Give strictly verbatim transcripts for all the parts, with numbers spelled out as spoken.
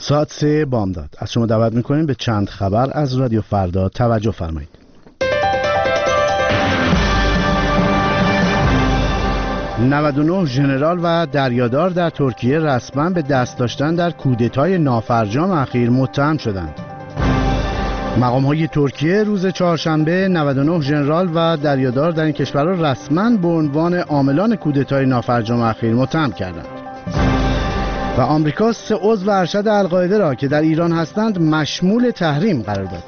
ساعت سه بامداد از شما دعوت میکنیم به چند خبر از رادیو فردا توجه فرمایید. نود و نه ژنرال و دریادار در ترکیه رسما به دست داشتن در کودتای نافرجام اخیر متهم شدند. مقام‌های ترکیه روز چهارشنبه نود و نه ژنرال و دریادار در این کشور را رسما به عنوان عاملان کودتای نافرجام اخیر متهم کردند. و آمریکا سه عضو ارشد القاعده را که در ایران هستند مشمول تحریم قرار داد.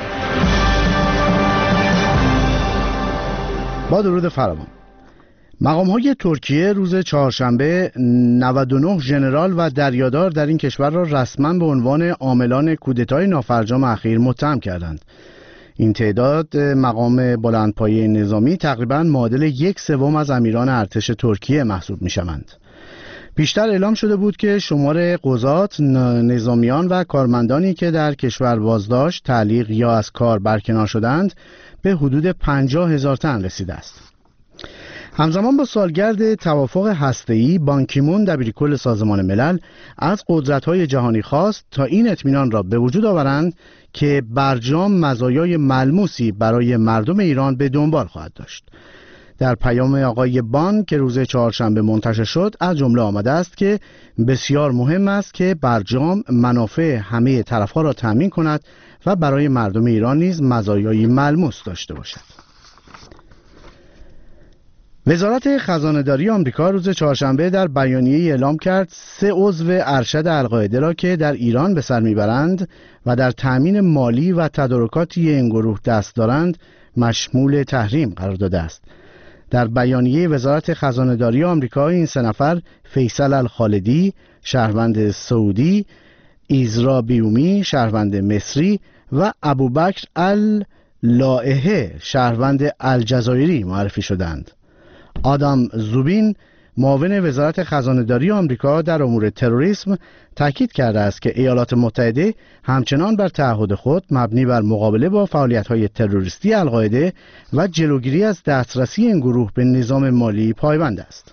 با درود فراوان، مقام‌های ترکیه روز چهارشنبه نود و نه ژنرال و دریادار در این کشور را رسما به عنوان عاملان کودتای نافرجام اخیر متهم کردند. این تعداد مقام بلندپایه نظامی تقریباً معادل یک سوم از امیران ارتش ترکیه محسوب می‌شوند. بیشتر اعلام شده بود که شمار قضات، نظامیان و کارمندانی که در کشور بازداشت، تعلیق یا از کار برکنار شدند به حدود پنجاه هزار تن رسیده است. همزمان با سالگرد توافق هسته‌ای، بان کی مون دبیرکل سازمان ملل از قدرت‌های جهانی خواست تا این اطمینان را به وجود آورند که برجام مزایای ملموسی برای مردم ایران به دنبال خواهد داشت. در پیام آقای بان که روز چهارشنبه منتشر شد از جمله آمده است که بسیار مهم است که برجام منافع همه طرف‌ها را تامین کند و برای مردم ایران نیز مزایای ملموس داشته باشد. وزارت خزانه‌داری آمریکا روز چهارشنبه در بیانیه‌ای اعلام کرد سه عضو ارشد القاعده را که در ایران به سر میبرند و در تأمین مالی و تدارکاتی این گروه دست دارند مشمول تحریم قرار داده است. در بیانیه وزارت خزانه‌داری آمریکا این سه نفر فیصل الخالدی شهروند سعودی، ایزرا بیومی شهروند مصری و ابوبکر اللائحه شهروند الجزایری معرفی شدند. آدام زوبین معاون وزارت خزانه‌داری آمریکا در امور تروریسم تاکید کرده است که ایالات متحده همچنان بر تعهد خود مبنی بر مقابله با فعالیت‌های تروریستی القاعده و جلوگیری از دسترسی این گروه به نظام مالی پایبند است.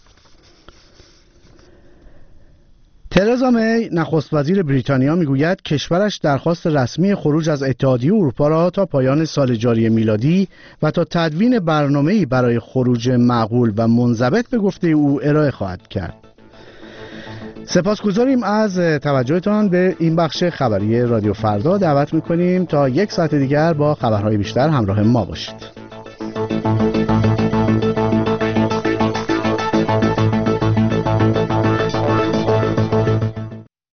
ترزا می نخست وزیر بریتانیا میگوید کشورش درخواست رسمی خروج از اتحادیه اروپا را تا پایان سال جاری میلادی و تا تدوین برنامه‌ای برای خروج معقول و منضبط به گفته او ارائه خواهد کرد. سپاسگزاریم از توجهتان به این بخش خبری رادیو فردا. دعوت می‌کنیم تا یک ساعت دیگر با خبرهای بیشتر همراه ما باشید.